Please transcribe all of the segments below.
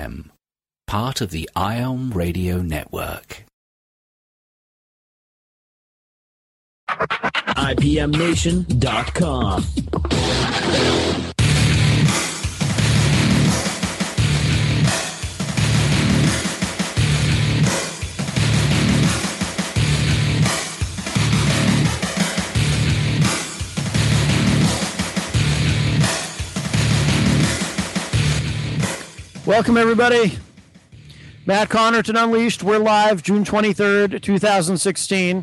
IPM, part of the IOM Radio Network. IPMNation.com. Welcome, everybody. Matt Connerton Unleashed. We're live June 23rd, 2016.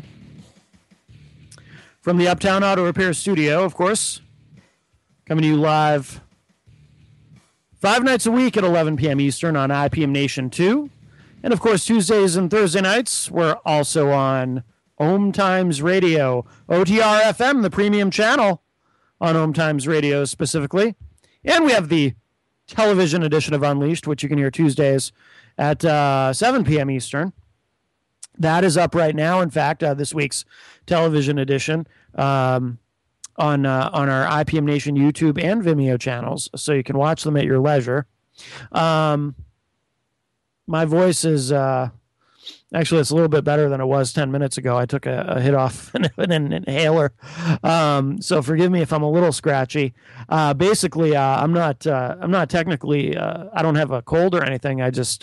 From the Uptown Auto Repair Studio, of course. Coming to you live 5 nights a week at 11 p.m. Eastern on IPM Nation 2. And, of course, Tuesdays and Thursday nights, we're also on Ohm Times Radio. OTR FM, the premium channel on Ohm Times Radio specifically. And we have the television edition of Unleashed, which you can hear Tuesdays at 7 p.m. Eastern. That is up right now. In fact, this week's television edition on our IPM Nation YouTube and Vimeo channels, so you can watch them at your leisure. My voice is actually, it's a little bit better than it was 10 minutes ago. I took a hit off an inhaler, so forgive me if I'm a little scratchy. Basically, I'm not technically. I don't have a cold or anything. I just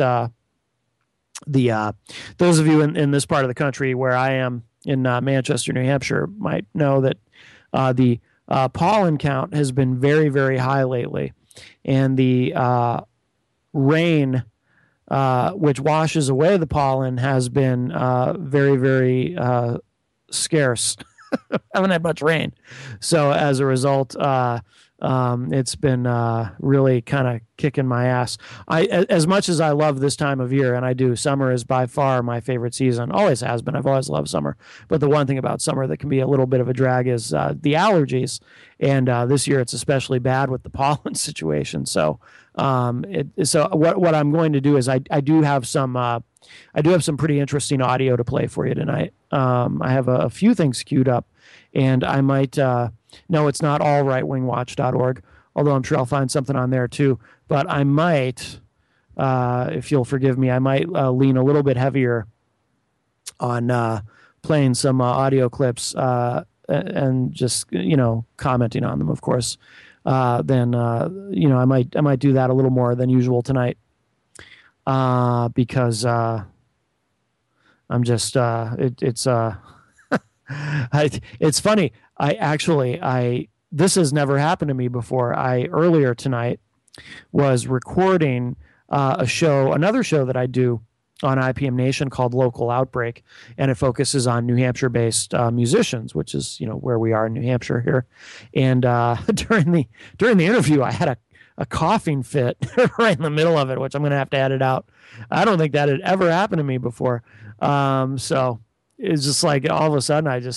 those of you in this part of the country where I am in Manchester, New Hampshire, might know that the pollen count has been very, very high lately, and the rain, which washes away the pollen, has been very, very scarce. Haven't had much rain, so as a result, it's been really kind of kicking my ass. As much as I love this time of year, and I do, summer is by far my favorite season. Always has been. I've always loved summer. But the one thing about summer that can be a little bit of a drag is the allergies. And this year it's especially bad with the pollen situation. So what I'm going to do is I do have some pretty interesting audio to play for you tonight. I have a few things queued up, and I might no, it's not all rightwingwatch.org, although I'm sure I'll find something on there too. But I might, if you'll forgive me, I might lean a little bit heavier on playing some audio clips and just, commenting on them, of course. Then I might do that a little more than usual tonight because I'm just it's funny. This has never happened to me before. I earlier tonight was recording another show that I do on IPM Nation called Local Outbreak, and it focuses on New Hampshire-based musicians, which is where we are in New Hampshire here. And during the interview, I had a coughing fit right in the middle of it, which I'm going to have to edit out. I don't think that had ever happened to me before. So it's just like all of a sudden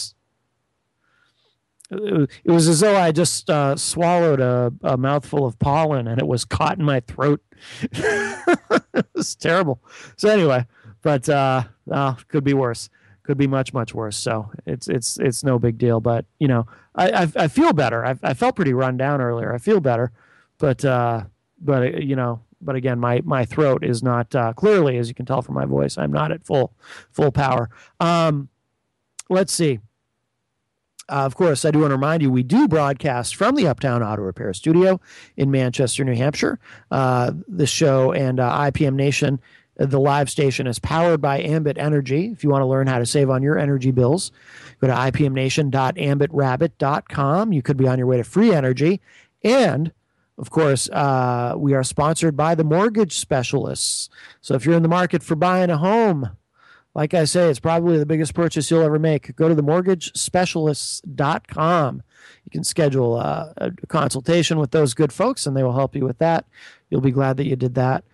it was as though I just swallowed a mouthful of pollen and it was caught in my throat. It was terrible. So anyway, but could be worse. Could be much, much worse. So it's no big deal. But I feel better. I felt pretty run down earlier. I feel better, but again, my throat is not clearly, as you can tell from my voice, I'm not at full power. Let's see. Of course, I do want to remind you, we do broadcast from the Uptown Auto Repair Studio in Manchester, New Hampshire. The show and IPM Nation, the live station, is powered by Ambit Energy. If you want to learn how to save on your energy bills, go to ipmnation.ambitrabbit.com. You could be on your way to free energy. And, of course, we are sponsored by the Mortgage Specialists. So if you're in the market for buying a home, like I say, it's probably the biggest purchase you'll ever make. Go to themortgagespecialists.com. You can schedule a consultation with those good folks, and they will help you with that. You'll be glad that you did that.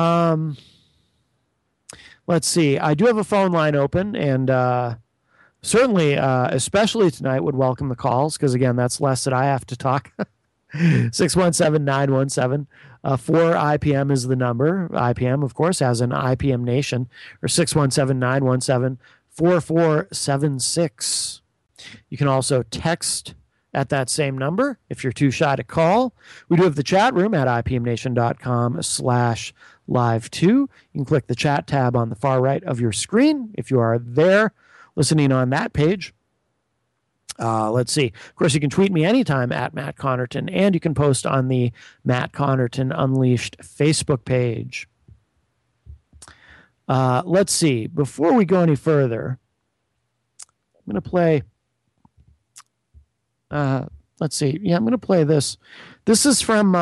Let's see. I do have a phone line open, and certainly, especially tonight, would welcome the calls because, again, that's less that I have to talk. 617-917. 4IPM is the number. IPM, of course, has an IPM Nation, or 617-917-4476. You can also text at that same number if you're too shy to call. We do have the chat room at ipmnation.com/live. live too. You can click the chat tab on the far right of your screen if you are there listening on that page. Let's see. Of course, you can tweet me anytime at Matt Connerton, and you can post on the Matt Connerton Unleashed Facebook page. Let's see. Before we go any further, I'm going to play. Let's see. Yeah, I'm going to play this. This is from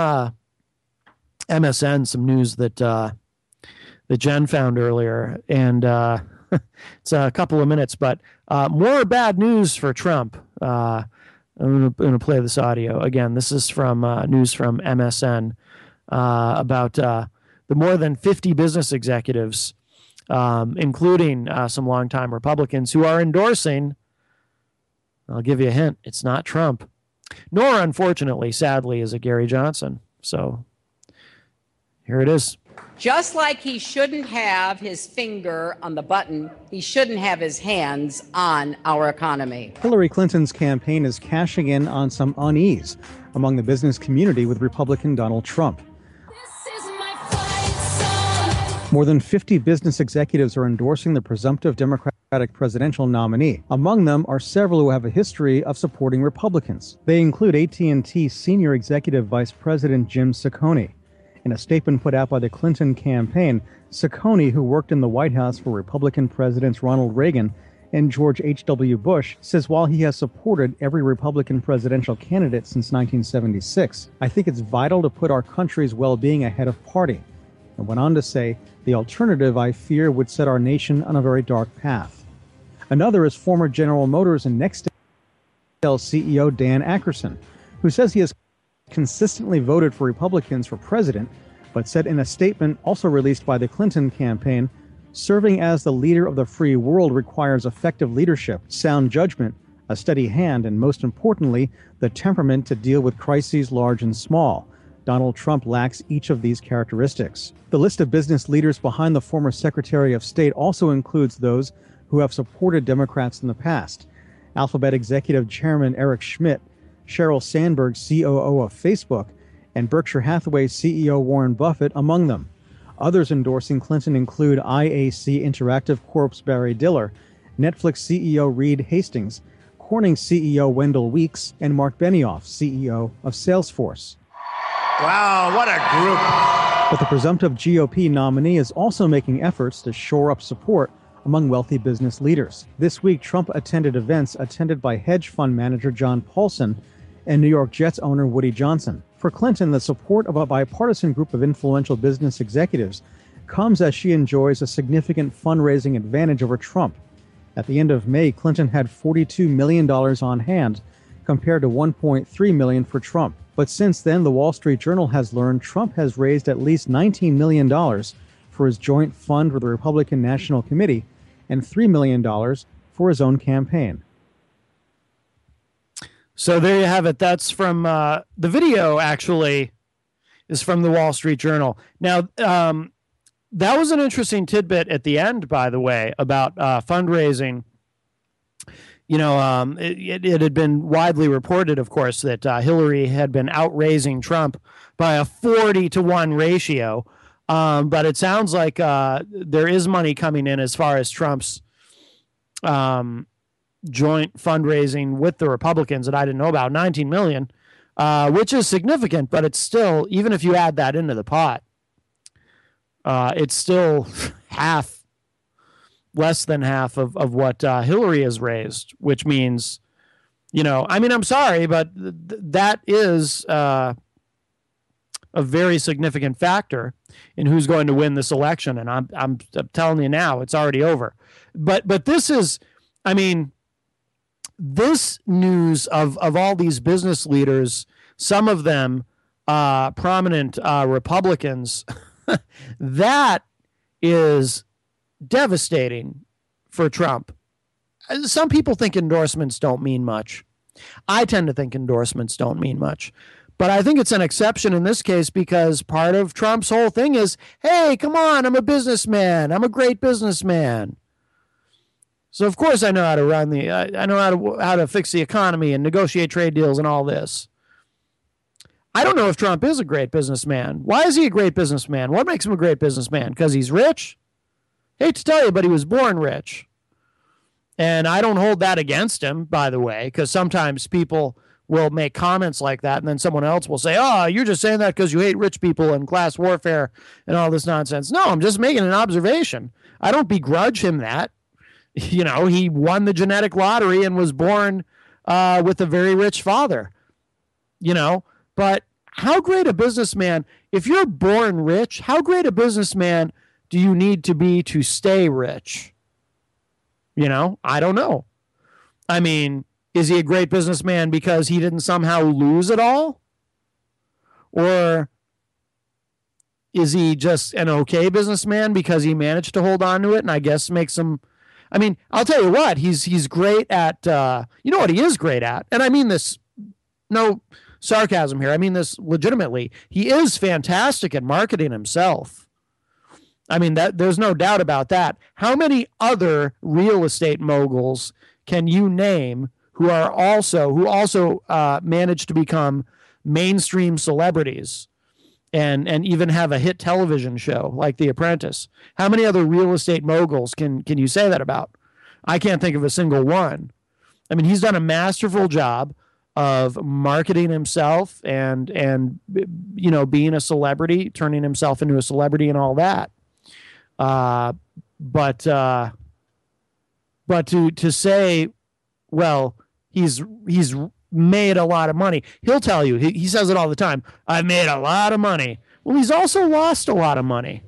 MSN, some news that Jen found earlier, and it's a couple of minutes, but more bad news for Trump. I'm going to play this audio again. This is from news from MSN about the more than 50 business executives, including some longtime Republicans, who are endorsing. I'll give you a hint. It's not Trump, nor, unfortunately, sadly, is it Gary Johnson. So here it is. Just like he shouldn't have his finger on the button, he shouldn't have his hands on our economy. Hillary Clinton's campaign is cashing in on some unease among the business community with Republican Donald Trump. More than 50 business executives are endorsing the presumptive Democratic presidential nominee. Among them are several who have a history of supporting Republicans. They include AT&T Senior Executive Vice President Jim Cecconi. In a statement put out by the Clinton campaign, Cecconi, who worked in the White House for Republican Presidents Ronald Reagan and George H.W. Bush, says while he has supported every Republican presidential candidate since 1976, I think it's vital to put our country's well-being ahead of party. And went on to say, the alternative, I fear, would set our nation on a very dark path. Another is former General Motors and Nextel CEO Dan Akerson, who says he has consistently voted for Republicans for president, but said in a statement also released by the Clinton campaign, serving as the leader of the free world requires effective leadership, sound judgment, a steady hand, and most importantly, the temperament to deal with crises large and small. Donald Trump lacks each of these characteristics. The list of business leaders behind the former Secretary of State also includes those who have supported Democrats in the past. Alphabet Executive Chairman Eric Schmidt, Sheryl Sandberg, COO of Facebook, and Berkshire Hathaway CEO Warren Buffett among them. Others endorsing Clinton include IAC Interactive Corp's Barry Diller, Netflix CEO Reed Hastings, Corning CEO Wendell Weeks, and Mark Benioff, CEO of Salesforce. Wow, what a group. But the presumptive GOP nominee is also making efforts to shore up support among wealthy business leaders. This week, Trump attended events attended by hedge fund manager John Paulson and New York Jets owner Woody Johnson. For Clinton, the support of a bipartisan group of influential business executives comes as she enjoys a significant fundraising advantage over Trump. At the end of May, Clinton had $42 million on hand, compared to $1.3 million for Trump. But since then, the Wall Street Journal has learned Trump has raised at least $19 million for his joint fund with the Republican National Committee and $3 million for his own campaign. So there you have it. That's from the video, actually, is from the Wall Street Journal. Now, that was an interesting tidbit at the end, by the way, about fundraising. You know, it had been widely reported, of course, that Hillary had been outraising Trump by a 40-to-1 ratio. But it sounds like there is money coming in as far as Trump's joint fundraising with the Republicans that I didn't know about, $19 million, which is significant, but it's still, even if you add that into the pot, it's still less than half of what Hillary has raised, which means, you know, I mean, I'm sorry, but that is a very significant factor in who's going to win this election. And I'm telling you now, it's already over. But this is, I mean, this news of all these business leaders, some of them prominent Republicans, that is devastating for Trump. Some people think endorsements don't mean much. I tend to think endorsements don't mean much. But I think it's an exception in this case because part of Trump's whole thing is, hey, come on, I'm a businessman. I'm a great businessman. So, of course, I know how to run I know how to fix the economy and negotiate trade deals and all this. I don't know if Trump is a great businessman. Why is he a great businessman? What makes him a great businessman? Because he's rich? Hate to tell you, but he was born rich. And I don't hold that against him, by the way, because sometimes people will make comments like that, and then someone else will say, oh, you're just saying that because you hate rich people and class warfare and all this nonsense. No, I'm just making an observation. I don't begrudge him that. You know, he won the genetic lottery and was born with a very rich father, you know. But how great a businessman, if you're born rich, how great a businessman do you need to be to stay rich? You know, I don't know. I mean, is he a great businessman because he didn't somehow lose it all? Or is he just an okay businessman because he managed to hold on to it and I guess makes him, I mean, I'll tell you what, he's great at, you know what he is great at? And I mean this, no sarcasm here. I mean this legitimately. He is fantastic at marketing himself. I mean, that there's no doubt about that. How many other real estate moguls can you name who also managed to become mainstream celebrities and even have a hit television show like The Apprentice? How many other real estate moguls can you say that about? I can't think of a single one. I mean, he's done a masterful job of marketing himself and you know, being a celebrity, turning himself into a celebrity and all that. But to say, well, he's made a lot of money. He'll tell you, he says it all the time. I've made a lot of money. Well, he's also lost a lot of money.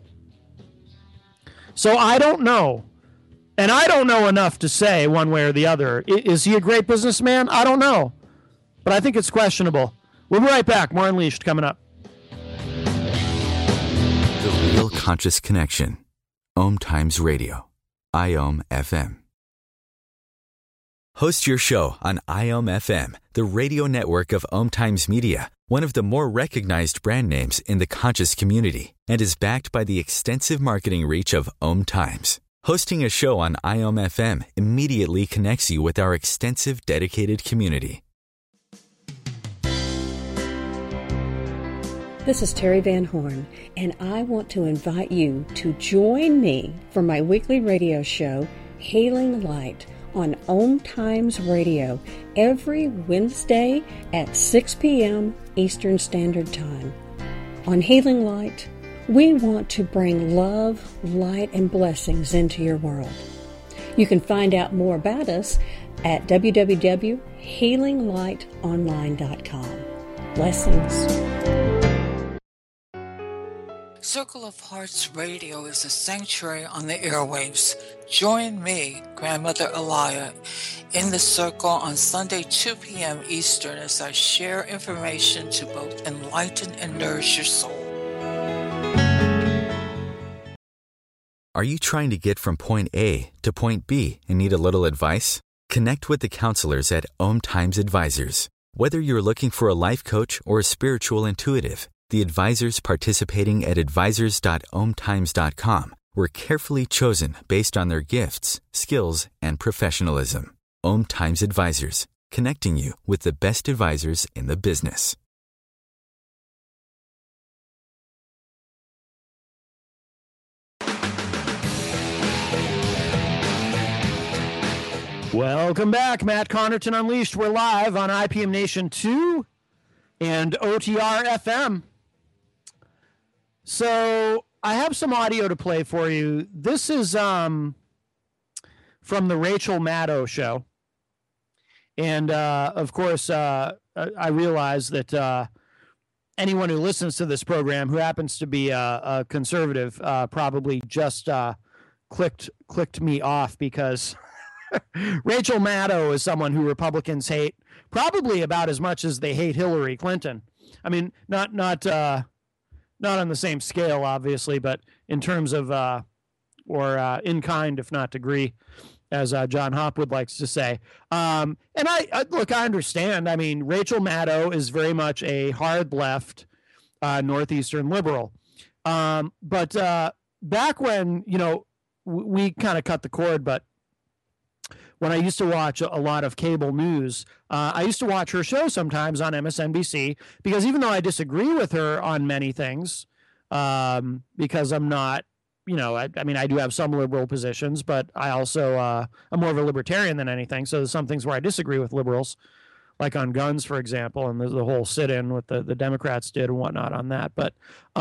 So I don't know. And I don't know enough to say one way or the other. Is he a great businessman? I don't know. But I think it's questionable. We'll be right back. More Unleashed coming up. The Real Conscious Connection. Om Times Radio. IOM FM. Host your show on IOM FM, the radio network of Om Times Media, one of the more recognized brand names in the conscious community, and is backed by the extensive marketing reach of Om Times. Hosting a show on IOM FM immediately connects you with our extensive dedicated community. This is Terry Van Horn, and I want to invite you to join me for my weekly radio show, Hailing Light, on Om Times Radio, every Wednesday at 6 p.m. Eastern Standard Time. On Hailing Light, we want to bring love, light, and blessings into your world. You can find out more about us at www.healinglightonline.com. Blessings. Circle of Hearts Radio is a sanctuary on the airwaves. Join me, Grandmother Elia, in the circle on Sunday, 2 p.m. Eastern as I share information to both enlighten and nourish your soul. Are you trying to get from point A to point B and need a little advice? Connect with the counselors at Om Times Advisors. Whether you're looking for a life coach or a spiritual intuitive, the advisors participating at advisors.omtimes.com were carefully chosen based on their gifts, skills, and professionalism. Om Times Advisors, connecting you with the best advisors in the business. Welcome back. Matt Connerton Unleashed. We're live on IPM Nation 2 and OTR FM. So I have some audio to play for you. This is from the Rachel Maddow show. And, of course, I realize that anyone who listens to this program who happens to be a conservative probably just clicked me off because Rachel Maddow is someone who Republicans hate probably about as much as they hate Hillary Clinton. I mean, not on the same scale, obviously, but in terms of, in kind, if not degree, as John Hopwood likes to say. And I understand. I mean, Rachel Maddow is very much a hard left Northeastern liberal. But back when, we kind of cut the cord, but when I used to watch a lot of cable news, I used to watch her show sometimes on MSNBC, because even though I disagree with her on many things, because I'm not, I mean, I do have some liberal positions, but I also, I'm more of a libertarian than anything. So there's some things where I disagree with liberals, like on guns, for example, and the whole sit-in with the Democrats did and whatnot on that. But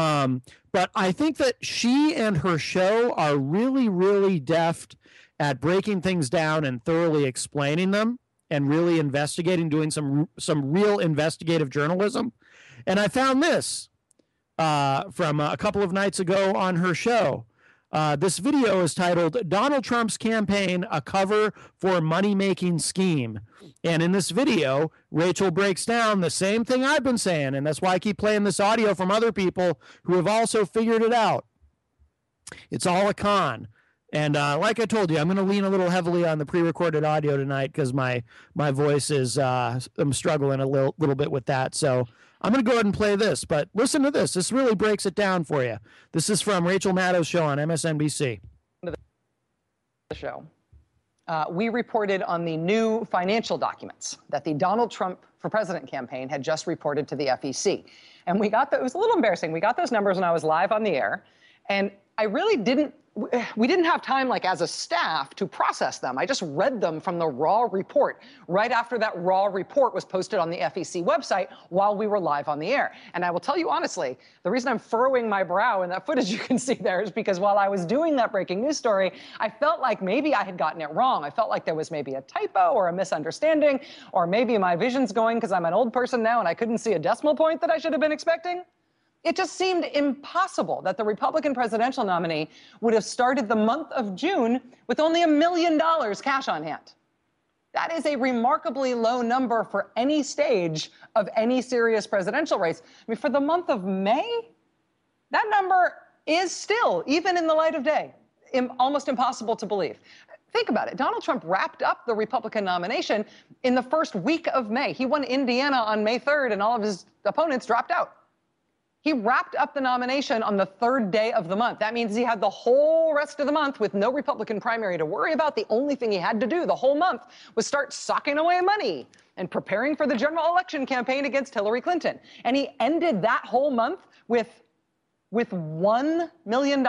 I think that she and her show are really, really deft at breaking things down and thoroughly explaining them and really investigating, doing some real investigative journalism. And I found this from a couple of nights ago on her show. This video is titled "Donald Trump's Campaign, a Cover for Money-Making Scheme." And in this video, Rachel breaks down the same thing I've been saying, and that's why I keep playing this audio from other people who have also figured it out. It's all a con. And like I told you, I'm going to lean a little heavily on the pre-recorded audio tonight because my voice is, I'm struggling a little bit with that. So I'm going to go ahead and play this, but listen to this. This really breaks it down for you. This is from Rachel Maddow's show on MSNBC. The show. We reported on the new financial documents that the Donald Trump for President campaign had just reported to the FEC. And we got it was a little embarrassing. We got those numbers when I was live on the air, and I really we didn't have time, like as a staff, to process them. I just read them from the raw report right after that raw report was posted on the FEC website while we were live on the air. And I will tell you honestly, the reason I'm furrowing my brow in that footage you can see there is because while I was doing that breaking news story, I felt like maybe I had gotten it wrong. I felt like there was maybe a typo or a misunderstanding, or maybe my vision's going because I'm an old person now and I couldn't see a decimal point that I should have been expecting. It just seemed impossible that the Republican presidential nominee would have started the month of June with only $1 million cash on hand. That is a remarkably low number for any stage of any serious presidential race. I mean, for the month of May, that number is still, even in the light of day, almost impossible to believe. Think about it. Donald Trump wrapped up the Republican nomination in the first week of May. He won Indiana on May 3rd, and all of his opponents dropped out. He wrapped up the nomination on the third day of the month. That means he had the whole rest of the month with no Republican primary to worry about. The only thing he had to do the whole month was start socking away money and preparing for the general election campaign against Hillary Clinton. And he ended that whole month with $1 million.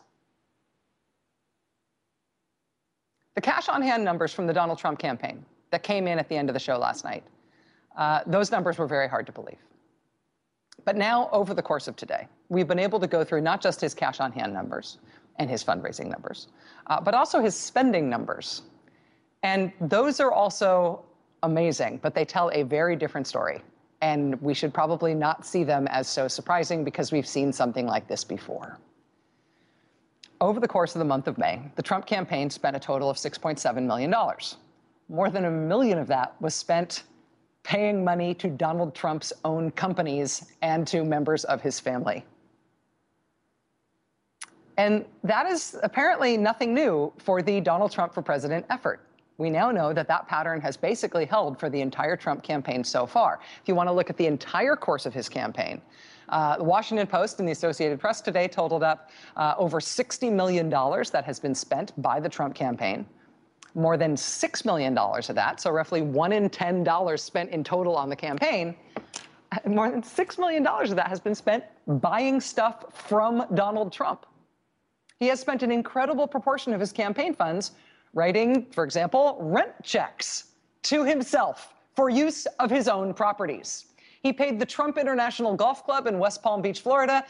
The cash on hand numbers from the Donald Trump campaign that came in at the end of the show last night, those numbers were very hard to believe. But now, over the course of today, we've been able to go through not just his cash on hand numbers and his fundraising numbers, but also his spending numbers. And those are also amazing, but they tell a very different story. And we should probably not see them as so surprising because we've seen something like this before. Over the course of the month of May, the Trump campaign spent a total of $6.7 million. More than $1 million of that was spent paying money to Donald Trump's own companies and to members of his family. And that is apparently nothing new for the Donald Trump for President effort. We now know that that pattern has basically held for the entire Trump campaign so far. If you want to look at the entire course of his campaign, the Washington Post and the Associated Press today totaled up over $60 million that has been spent by the Trump campaign. More than $6 million of that, so roughly $1 in $10 spent in total on the campaign, more than $6 million of that has been spent buying stuff from Donald Trump. He has spent an incredible proportion of his campaign funds writing, for example, rent checks to himself for use of his own properties. He paid the Trump International Golf Club in West Palm Beach, Florida,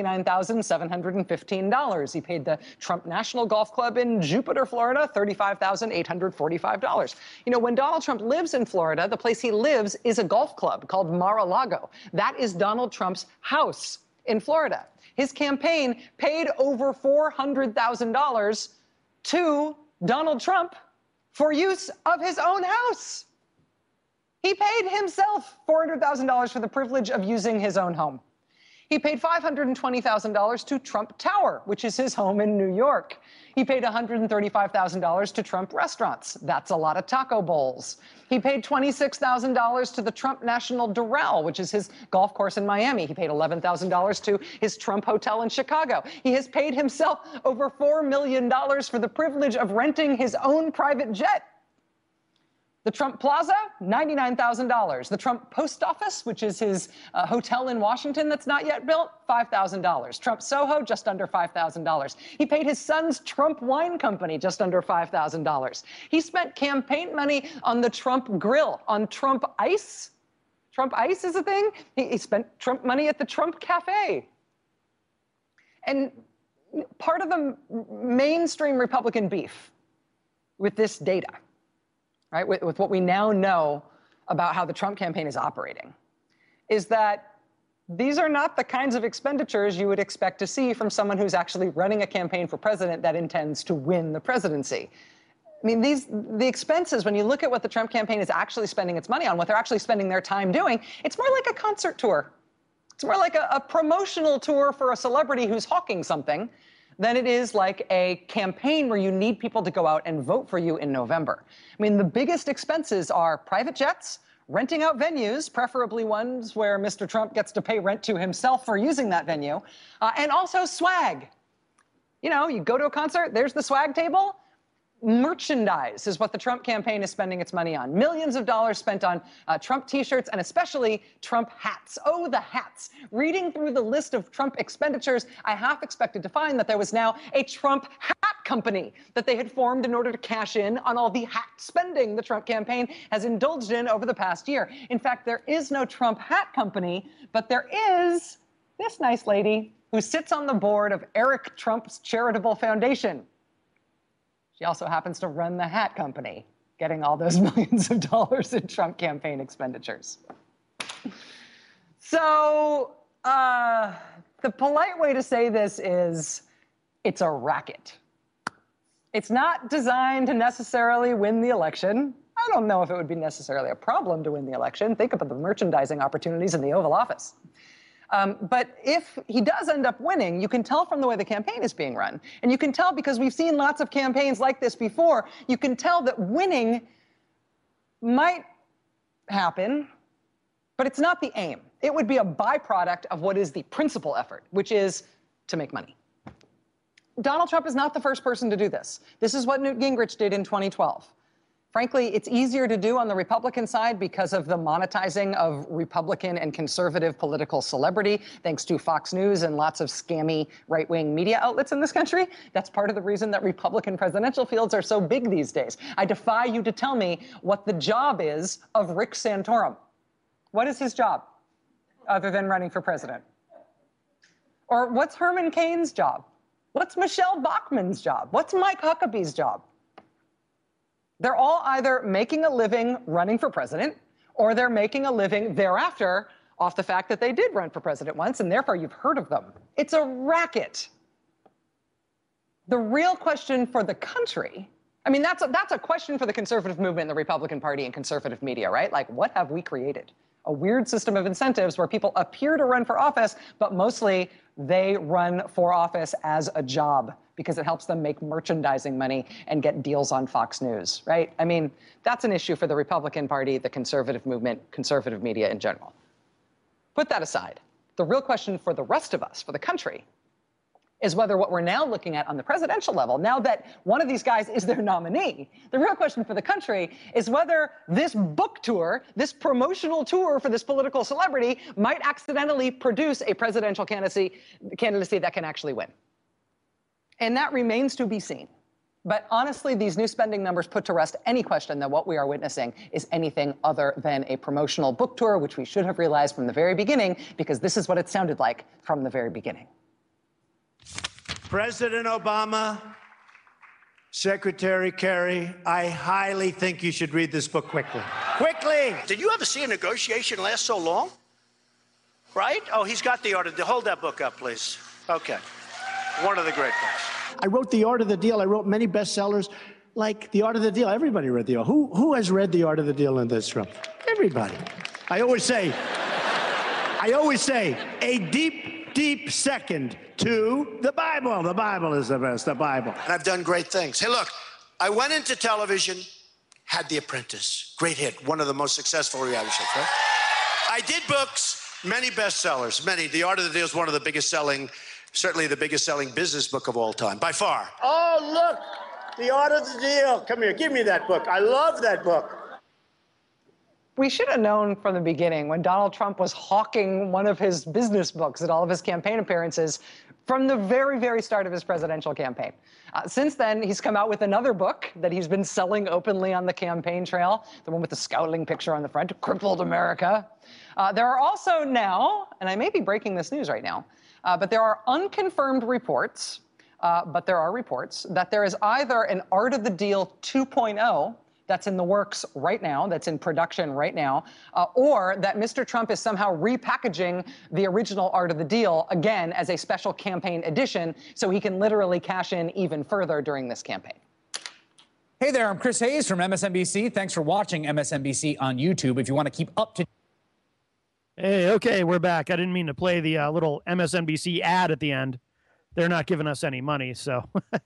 $29,715. He paid the Trump National Golf Club in Jupiter, Florida, $35,845. You know, when Donald Trump lives in Florida, the place he lives is a golf club called Mar-a-Lago. That is Donald Trump's house in Florida. His campaign paid over $400,000 to Donald Trump for use of his own house. He paid himself $400,000 for the privilege of using his own home. He paid $520,000 to Trump Tower, which is his home in New York. He paid $135,000 to Trump Restaurants. That's a lot of taco bowls. He paid $26,000 to the Trump National Doral, which is his golf course in Miami. He paid $11,000 to his Trump Hotel in Chicago. He has paid himself over $4 million for the privilege of renting his own private jet. The Trump Plaza, $99,000. The Trump Post Office, which is his hotel in Washington that's not yet built, $5,000. Trump Soho, just under $5,000. He paid his son's Trump Wine Company just under $5,000. He spent campaign money on the Trump Grill, on Trump Ice. Trump Ice is a thing. He spent Trump money at the Trump Cafe. And part of the mainstream Republican beef with this data, right, with what we now know about how the Trump campaign is operating, is that these are not the kinds of expenditures you would expect to see from someone who's actually running a campaign for president that intends to win the presidency. I mean, the expenses, when you look at what the Trump campaign is actually spending its money on, what they're actually spending their time doing, it's more like a concert tour. It's more like a promotional tour for a celebrity who's hawking something than it is like a campaign where you need people to go out and vote for you in November. I mean, the biggest expenses are private jets, renting out venues, preferably ones where Mr. Trump gets to pay rent to himself for using that venue, and also swag. You know, you go to a concert, there's the swag table. Merchandise is what the Trump campaign is spending its money on. Millions of dollars spent on Trump T-shirts and especially Trump hats. Oh, the hats. Reading through the list of Trump expenditures, I half expected to find that there was now a Trump hat company that they had formed in order to cash in on all the hat spending the Trump campaign has indulged in over the past year. In fact, there is no Trump hat company, but there is this nice lady who sits on the board of Eric Trump's charitable foundation. She also happens to run the hat company, getting all those millions of dollars in Trump campaign expenditures. So the polite way to say this is it's a racket. It's not designed to necessarily win the election. I don't know if it would be necessarily a problem to win the election. Think about the merchandising opportunities in the Oval Office. But if he does end up winning, you can tell from the way the campaign is being run. And you can tell because we've seen lots of campaigns like this before, you can tell that winning might happen, but it's not the aim. It would be a byproduct of what is the principal effort, which is to make money. Donald Trump is not the first person to do this. This is what Newt Gingrich did in 2012. Frankly, it's easier to do on the Republican side because of the monetizing of Republican and conservative political celebrity, thanks to Fox News and lots of scammy right-wing media outlets in this country. That's part of the reason that Republican presidential fields are so big these days. I defy you to tell me what the job is of Rick Santorum. What is his job, other than running for president? Or what's Herman Cain's job? What's Michelle Bachmann's job? What's Mike Huckabee's job? They're all either making a living running for president, or they're making a living thereafter off the fact that they did run for president once, and therefore you've heard of them. It's a racket. The real question for the country, I mean, that's a question for the conservative movement, the Republican Party, and conservative media, right? Like, what have we created? A weird system of incentives where people appear to run for office, but mostly they run for office as a job because it helps them make merchandising money and get deals on Fox News, right? I mean, that's an issue for the Republican Party, the conservative movement, conservative media in general. Put that aside. The real question for the rest of us, for the country, is whether what we're now looking at on the presidential level, now that one of these guys is their nominee, the real question for the country is whether this book tour, this promotional tour for this political celebrity might accidentally produce a presidential candidacy that can actually win. And that remains to be seen. But honestly, these new spending numbers put to rest any question that what we are witnessing is anything other than a promotional book tour, which we should have realized from the very beginning, because this is what it sounded like from the very beginning. President Obama, Secretary Kerry, I highly think you should read this book quickly. Quickly! Did you ever see a negotiation last so long? Right? Oh, he's got the order. Hold that book up, please. Okay. One of the great books. I wrote The Art of the Deal. I wrote many bestsellers like The Art of the Deal. Everybody read The Art. Who has read The Art of the Deal in this room? Everybody. I always say, a deep second to the Bible. The Bible is the best, the Bible. And I've done great things. Hey, look, I went into television, had The Apprentice. Great hit. One of the most successful reality shows, right? I did books, many bestsellers, many. The Art of the Deal is one of the biggest selling, certainly the biggest selling business book of all time, by far. Oh, look, The Art of the Deal. Come here, give me that book. I love that book. We should have known from the beginning when Donald Trump was hawking one of his business books at all of his campaign appearances from the very, very start of his presidential campaign. Since then, he's come out with another book that he's been selling openly on the campaign trail, the one with the scowling picture on the front, Crippled America. There are also now, and I may be breaking this news right now, but there are unconfirmed reports, but there are reports that there is either an Art of the Deal 2.0 that's in the works right now, that's in production right now, or that Mr. Trump is somehow repackaging the original Art of the Deal, again, as a special campaign edition, so he can literally cash in even further during this campaign. Hey there, I'm Chris Hayes from MSNBC. Thanks for watching MSNBC on YouTube. If you want to keep up to... Hey, okay, we're back. I didn't mean to play the little MSNBC ad at the end. They're not giving us any money, so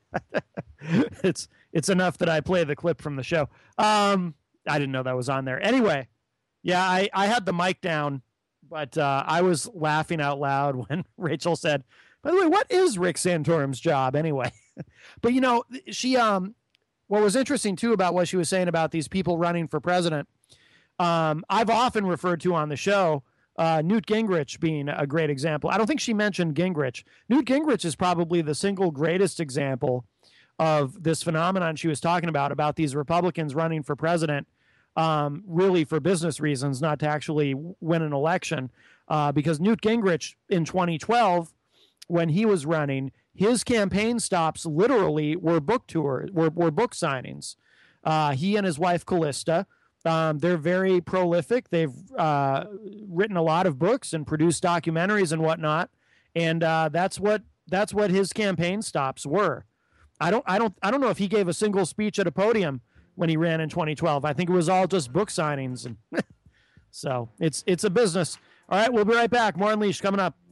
it's enough that I play the clip from the show. I didn't know that was on there. Anyway, yeah, I had the mic down, but I was laughing out loud when Rachel said, by the way, what is Rick Santorum's job anyway? But, you know, she what was interesting, too, about what she was saying about these people running for president, I've often referred to on the show Newt Gingrich being a great example. I don't think she mentioned Gingrich. Newt Gingrich is probably the single greatest example of this phenomenon she was talking about these Republicans running for president, really for business reasons, not to actually win an election. Because Newt Gingrich in 2012, when he was running, his campaign stops literally were book tours, were book signings. He and his wife, Callista, they're very prolific. They've written a lot of books and produced documentaries and whatnot. And that's what his campaign stops were. I don't know if he gave a single speech at a podium when he ran in 2012. I think it was all just book signings. And so it's a business. All right, we'll be right back. More Unleashed coming up.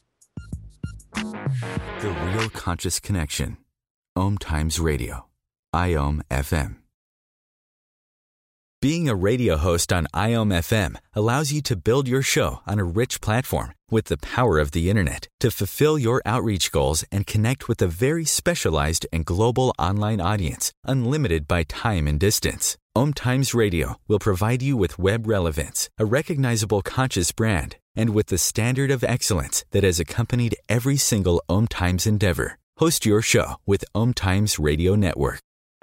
The Real Conscious Connection. Om Times Radio. IOM FM. Being a radio host on IOM FM allows you to build your show on a rich platform with the power of the internet to fulfill your outreach goals and connect with a very specialized and global online audience, unlimited by time and distance. Om Times Radio will provide you with web relevance, a recognizable conscious brand, and with the standard of excellence that has accompanied every single Om Times endeavor. Host your show with Om Times Radio Network.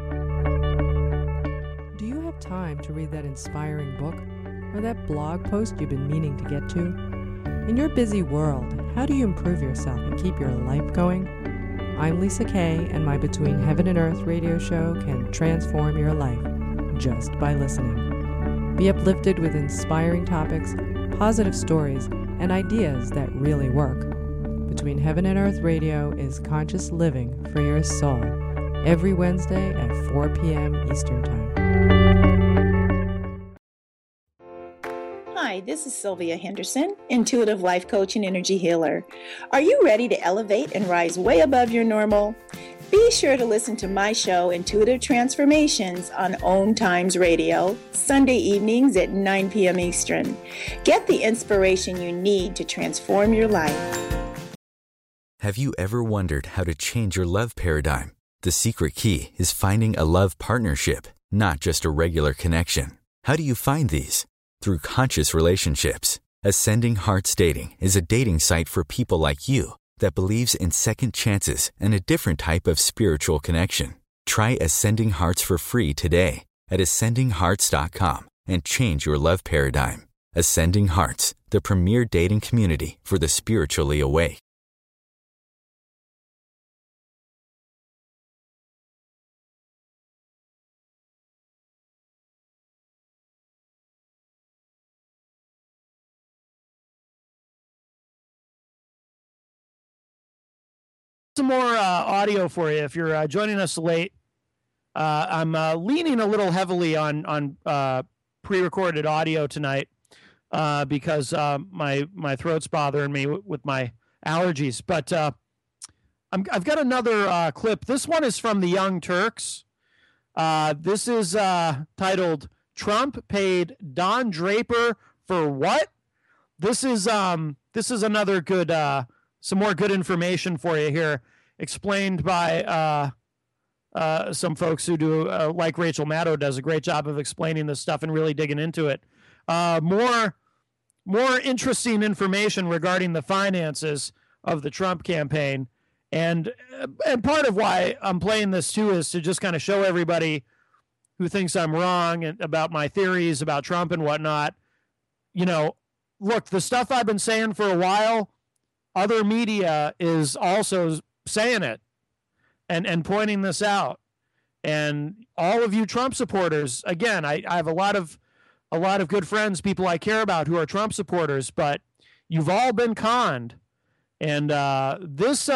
Time to read that inspiring book or that blog post you've been meaning to get to? In your busy world, how do you improve yourself and keep your life going? I'm Lisa Kay, and my Between Heaven and Earth radio show can transform your life just by listening. Be uplifted with inspiring topics, positive stories, and ideas that really work. Between Heaven and Earth radio is conscious living for your soul, every Wednesday at 4 p.m. Eastern Time. Hi, this is Sylvia Henderson, intuitive life coach and energy healer. Are you ready to elevate and rise way above your normal? Be sure to listen to my show, Intuitive Transformations, on Om Times Radio, Sunday evenings at 9 p.m. Eastern. Get the inspiration you need to transform your life. Have you ever wondered how to change your love paradigm? The secret key is finding a love partnership, not just a regular connection. How do you find these? Through conscious relationships. Ascending Hearts Dating is a dating site for people like you that believes in second chances and a different type of spiritual connection. Try Ascending Hearts for free today at ascendinghearts.com and change your love paradigm. Ascending Hearts, the premier dating community for the spiritually awake. Some more audio for you if you're joining us late. I'm leaning a little heavily on pre-recorded audio tonight because my throat's bothering me with my allergies. But I've got another clip. This one is from the Young Turks. This is titled "Trump Paid Don Draper for What?" This is another good. Some more good information for you here, explained by some folks who do, like Rachel Maddow, does a great job of explaining this stuff and really digging into it. more interesting information regarding the finances of the Trump campaign. And part of why I'm playing this too is to just kind of show everybody who thinks I'm wrong about my theories about Trump and whatnot. Look, the stuff I've been saying for a while, other media is also saying it and pointing this out. And all of you Trump supporters, again, I have a lot of good friends, people I care about who are Trump supporters, but you've all been conned. And this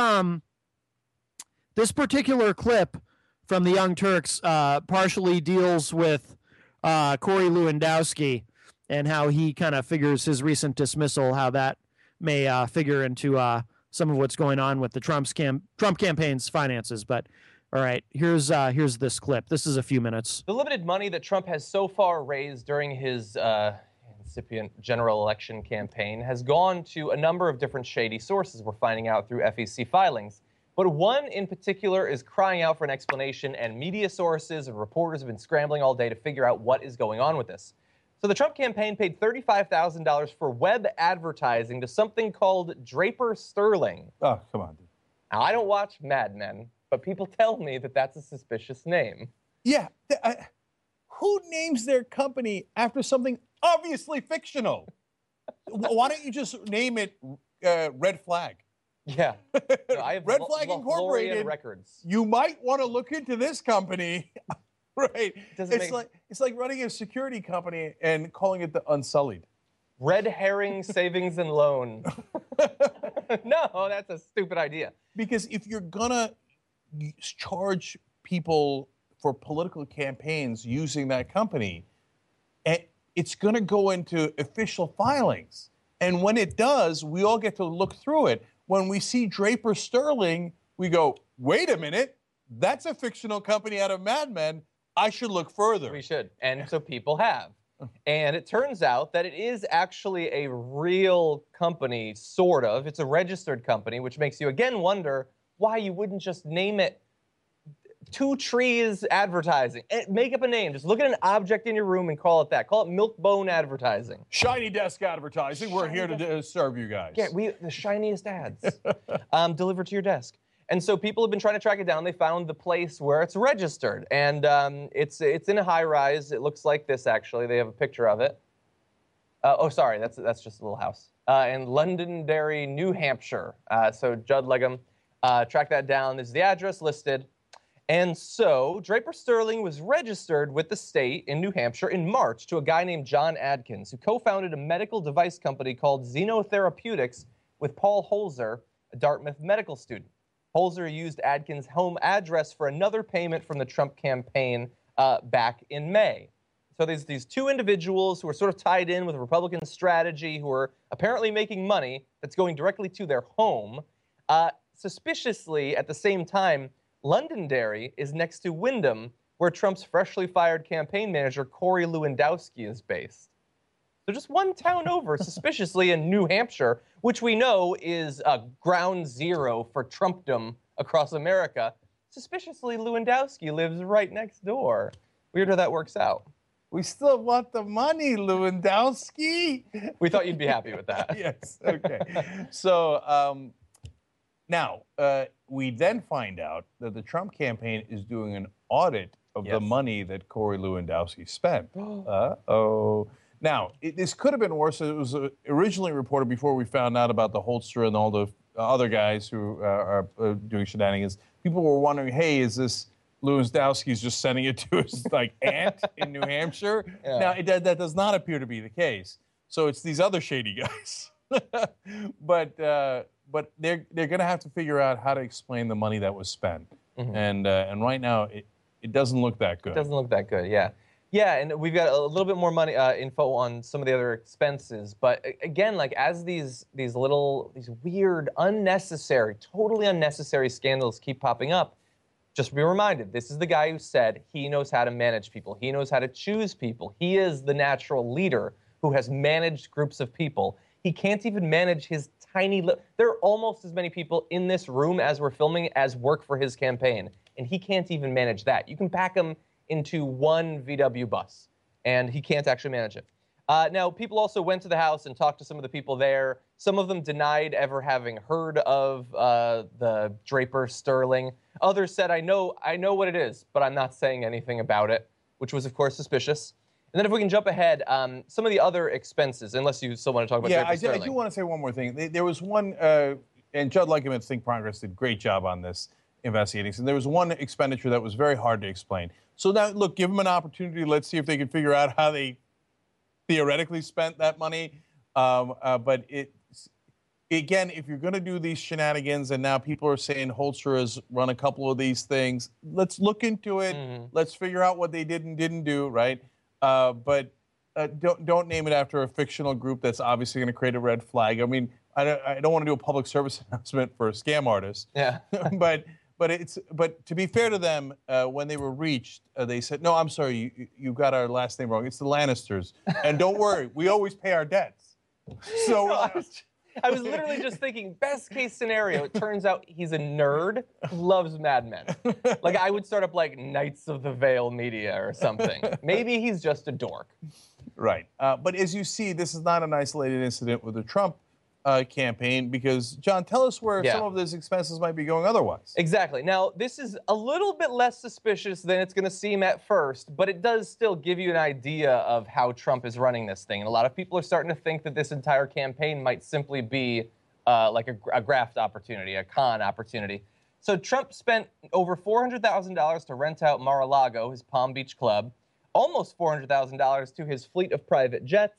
particular clip from the Young Turks partially deals with Corey Lewandowski and how he kind of figures his recent dismissal, how that may figure into some of what's going on with the Trump campaign's finances. But all right, here's this clip. This is a few minutes. The limited money that Trump has so far raised during his incipient general election campaign has gone to a number of different shady sources, we're finding out through FEC filings. But one in particular is crying out for an explanation, and media sources and reporters have been scrambling all day to figure out what is going on with this. So the Trump campaign paid $35,000 for web advertising to something called Draper Sterling. Oh, come on, dude. Now, I don't watch Mad Men, but people tell me that that's a suspicious name. Yeah. Who names their company after something obviously fictional? Why don't you just name it Red Flag? Yeah. No, I have Red Flag Incorporated. Records. You might want to look into this company. Right. It's like running a security company and calling it the Unsullied. Red Herring Savings and Loan. No, that's a stupid idea. Because if you're gonna charge people for political campaigns using that company, it's going to go into official filings. And when it does, we all get to look through it. When we see Draper Sterling, we go, wait a minute, that's a fictional company out of Mad Men. I should look further. We should. And so people have. And it turns out that it is actually a real company, sort of. It's a registered company, which makes you again wonder why you wouldn't just name it Two Trees Advertising. Make up a name. Just look at an object in your room and call it that. Call it Milk-Bone Advertising. Shiny Desk Advertising. We're here to serve you guys. Yeah, the shiniest ads delivered to your desk. And so people have been trying to track it down. They found the place where it's registered. And it's in a high rise. It looks like this, actually. They have a picture of it. Sorry, that's just a little house. In Londonderry, New Hampshire. So Judd Legum tracked that down. There's the address listed. And so Draper Sterling was registered with the state in New Hampshire in March to a guy named John Adkins, who co-founded a medical device company called Xenotherapeutics with Paul Holzer, a Dartmouth medical student. Holzer used Adkins' home address for another payment from the Trump campaign back in May. So there's these two individuals who are sort of tied in with Republican strategy, who are apparently making money that's going directly to their home. Suspiciously, at the same time, Londonderry is next to Windham, where Trump's freshly fired campaign manager, Corey Lewandowski, is based. So just one town over, suspiciously in New Hampshire, which we know is ground zero for Trumpdom across America. Suspiciously, Lewandowski lives right next door. Weird how that works out. We still want the money, Lewandowski. We thought you'd be happy with that. Yes, okay. So now, we then find out that the Trump campaign is doing an audit of the money that Corey Lewandowski spent. Uh-oh. Now, this could have been worse. It was originally reported before we found out about the Holster and all the other guys who are doing shenanigans. People were wondering, hey, is this Lewandowski's just sending it to his aunt in New Hampshire? Yeah. Now, that does not appear to be the case. So it's these other shady guys. But they're going to have to figure out how to explain the money that was spent. Mm-hmm. And right now, it doesn't look that good. It doesn't look that good, yeah. Yeah, and we've got a little bit more money info on some of the other expenses. But again, as these weird, unnecessary, totally unnecessary scandals keep popping up, just be reminded, this is the guy who said he knows how to manage people. He knows how to choose people. He is the natural leader who has managed groups of people. He can't even manage his tiny... There are almost as many people in this room as we're filming as work for his campaign, and he can't even manage that. You can pack him into one VW bus, and he can't actually manage it. Now, people also went to the house and talked to some of the people there. Some of them denied ever having heard of the Draper Sterling. Others said, I know what it is, but I'm not saying anything about it, which was, of course, suspicious. And then if we can jump ahead, some of the other expenses, unless you still want to talk about Draper Sterling. I do want to say one more thing. There was one, and Judd Luckman at Think Progress did a great job on this investigating. So there was one expenditure that was very hard to explain. So now, look, give them an opportunity. Let's see if they can figure out how they theoretically spent that money. But again, if you're going to do these shenanigans, and now people are saying Holster has run a couple of these things, let's look into it. Mm-hmm. Let's figure out what they did and didn't do, right? But don't name it after a fictional group that's obviously going to create a red flag. I mean, I don't want to do a public service announcement for a scam artist. Yeah. But to be fair to them, when they were reached, they said, "No, I'm sorry, you got our last name wrong. It's the Lannisters, and don't worry, we always pay our debts." So I was literally just thinking, best case scenario. It turns out he's a nerd who loves Mad Men. Like I would start up like Knights of the Vale Media or something. Maybe he's just a dork. Right. But as you see, this is not an isolated incident with the Trump campaign, because, John, tell us where some of those expenses might be going otherwise. Exactly. Now, this is a little bit less suspicious than it's going to seem at first, but it does still give you an idea of how Trump is running this thing. And a lot of people are starting to think that this entire campaign might simply be like a graft opportunity, a con opportunity. So Trump spent over $400,000 to rent out Mar-a-Lago, his Palm Beach club, almost $400,000 to his fleet of private jets,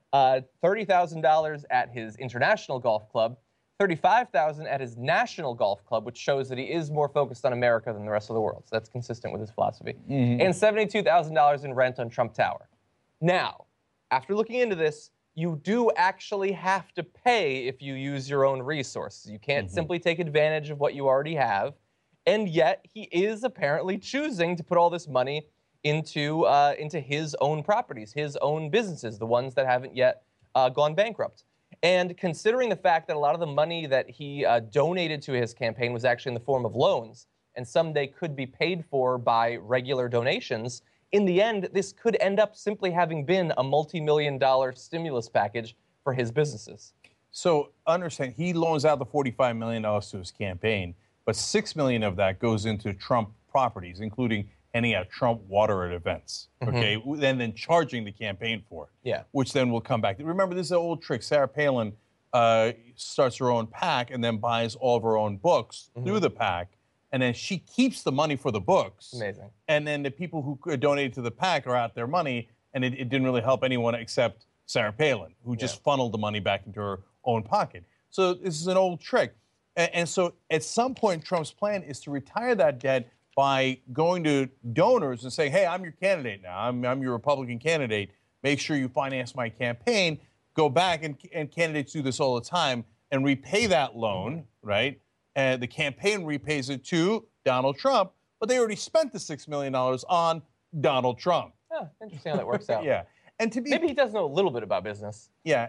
$30,000 at his international golf club, $35,000 at his national golf club, which shows that he is more focused on America than the rest of the world. So that's consistent with his philosophy. Mm-hmm. And $72,000 in rent on Trump Tower. Now, after looking into this, you do actually have to pay if you use your own resources. You can't simply take advantage of what you already have. And yet, he is apparently choosing to put all this money into his own properties, his own businesses, the ones that haven't yet gone bankrupt. And considering the fact that a lot of the money that he donated to his campaign was actually in the form of loans, and someday could be paid for by regular donations, in the end, this could end up simply having been a multi-million-dollar stimulus package for his businesses. So understand, he loans out the $45 million to his campaign, but $6 million of that goes into Trump properties, including handing out Trump water at events, okay? Mm-hmm. And then charging the campaign for it, which then will come back. Remember, this is an old trick. Sarah Palin starts her own PAC and then buys all of her own books through the PAC, and then she keeps the money for the books. Amazing. And then the people who donated to the PAC are out their money, and it didn't really help anyone except Sarah Palin, who just funneled the money back into her own pocket. So this is an old trick. And so at some point, Trump's plan is to retire that debt by going to donors and saying, hey, I'm your candidate now. I'm your Republican candidate. Make sure you finance my campaign. Go back, and candidates do this all the time, and repay that loan, right? And the campaign repays it to Donald Trump, but they already spent the $6 million on Donald Trump. Oh, interesting how that works out. Yeah. And to be, maybe he does know a little bit about business. Yeah.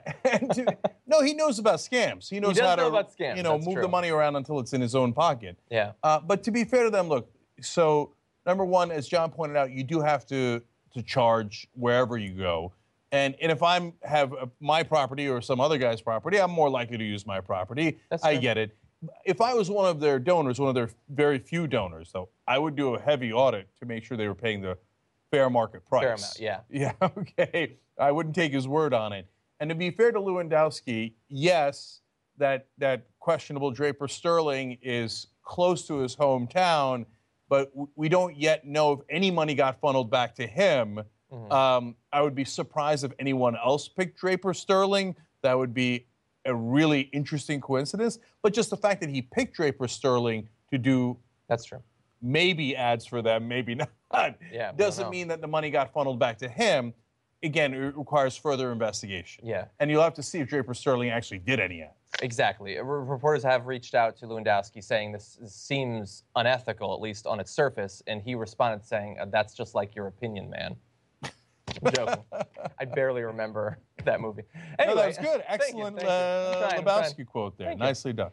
No, he knows about scams. He knows how to about scams. Move the money around until it's in his own pocket. Yeah. But to be fair to them, look, so number one, as John pointed out, you do have to charge wherever you go. And if I have my property or some other guy's property, I'm more likely to use my property. I get it. If I was one of their donors, one of their very few donors, though, I would do a heavy audit to make sure they were paying the fair market price. Fair amount, yeah. Yeah, okay. I wouldn't take his word on it. And to be fair to Lewandowski, yes, that questionable Draper Sterling is close to his hometown, but we don't yet know if any money got funneled back to him. Mm-hmm. I would be surprised if anyone else picked Draper Sterling. That would be a really interesting coincidence. But just the fact that he picked Draper Sterling to do maybe ads for them, maybe not, doesn't mean that the money got funneled back to him. Again, it requires further investigation. Yeah. And you'll have to see if Draper Sterling actually did any ads. Exactly. Reporters have reached out to Lewandowski saying this seems unethical, at least on its surface, and he responded saying, that's just like your opinion, man. I'm joking. I barely remember that movie. Anyway, no, that was good. Excellent Lebowski quote there. Nicely done.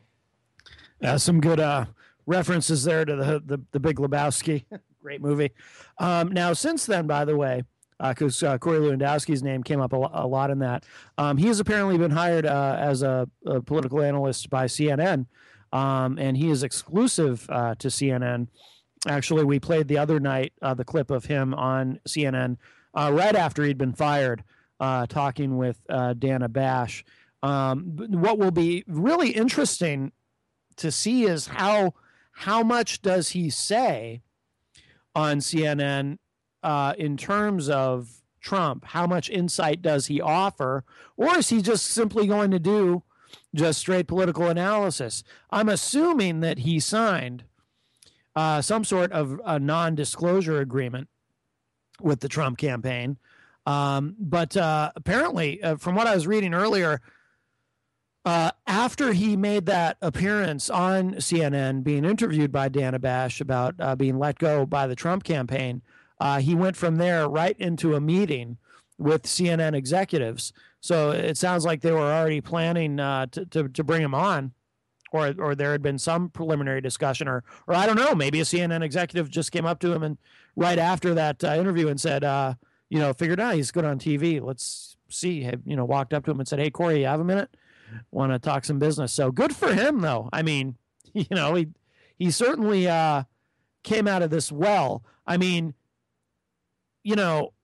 Some good references there to the Big Lebowski. Great movie. Now, since then, by the way, because Corey Lewandowski's name came up a lot in that. He has apparently been hired as a political analyst by CNN, and he is exclusive to CNN. Actually, we played the other night the clip of him on CNN right after he'd been fired, talking with Dana Bash. What will be really interesting to see is how much does he say on CNN in terms of Trump? How much insight does he offer? Or is he just simply going to do just straight political analysis? I'm assuming that he signed some sort of a non-disclosure agreement with the Trump campaign. But apparently, from what I was reading earlier, after he made that appearance on CNN, being interviewed by Dana Bash about being let go by the Trump campaign, he went from there right into a meeting with CNN executives. So it sounds like they were already planning to bring him on, or there had been some preliminary discussion, or I don't know, maybe a CNN executive just came up to him and right after that interview and said, figured out he's good on TV. Let's see. Walked up to him and said, "Hey, Corey, you have a minute? Want to talk some business?" So good for him, though. I mean, he certainly came out of this well. I mean, he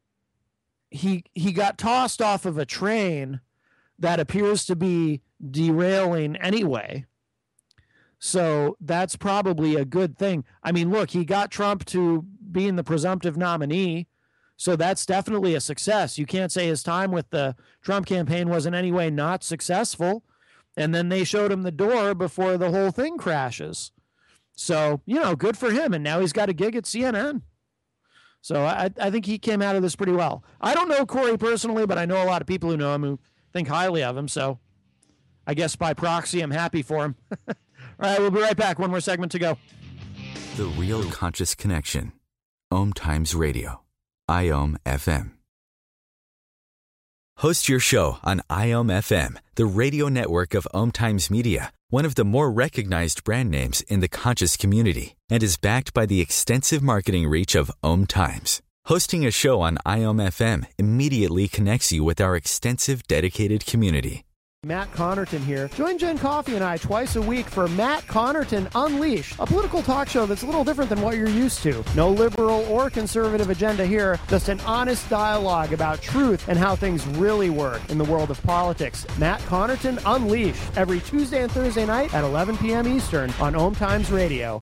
got tossed off of a train that appears to be derailing anyway. So that's probably a good thing. I mean, look, he got Trump to being the presumptive nominee. So that's definitely a success. You can't say his time with the Trump campaign was in any way not successful. And then they showed him the door before the whole thing crashes. So, good for him. And now he's got a gig at CNN. So I think he came out of this pretty well. I don't know Corey personally, but I know a lot of people who know him who think highly of him. So I guess by proxy, I'm happy for him. All right, we'll be right back. One more segment to go. The Real Conscious Connection. Om Times Radio. IOM FM. Host your show on IOM FM, the radio network of Om Times Media, one of the more recognized brand names in the conscious community, and is backed by the extensive marketing reach of Om Times. Hosting a show on IOM FM immediately connects you with our extensive dedicated community. Matt Connerton here. Join Jen Coffey and I twice a week for Matt Connerton Unleashed, a political talk show that's a little different than what you're used to. No liberal or conservative agenda here, just an honest dialogue about truth and how things really work in the world of politics. Matt Connerton Unleashed, every Tuesday and Thursday night at 11 p.m. Eastern on Om Times Radio.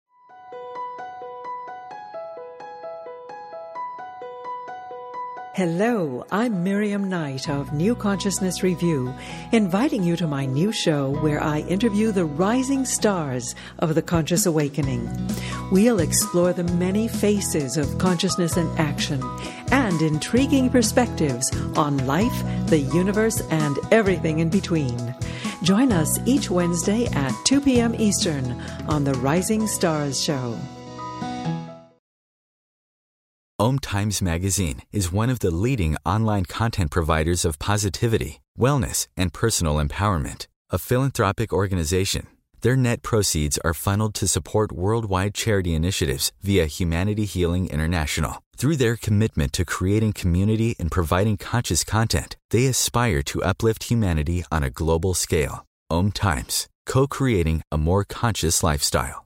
Hello, I'm Miriam Knight of New Consciousness Review, inviting you to my new show where I interview the rising stars of the conscious awakening. We'll explore the many faces of consciousness and action and intriguing perspectives on life, the universe, and everything in between. Join us each Wednesday at 2 p.m. Eastern on the Rising Stars Show. Om Times Magazine is one of the leading online content providers of positivity, wellness, and personal empowerment. A philanthropic organization, their net proceeds are funneled to support worldwide charity initiatives via Humanity Healing International. Through their commitment to creating community and providing conscious content, they aspire to uplift humanity on a global scale. Om Times, co-creating a more conscious lifestyle.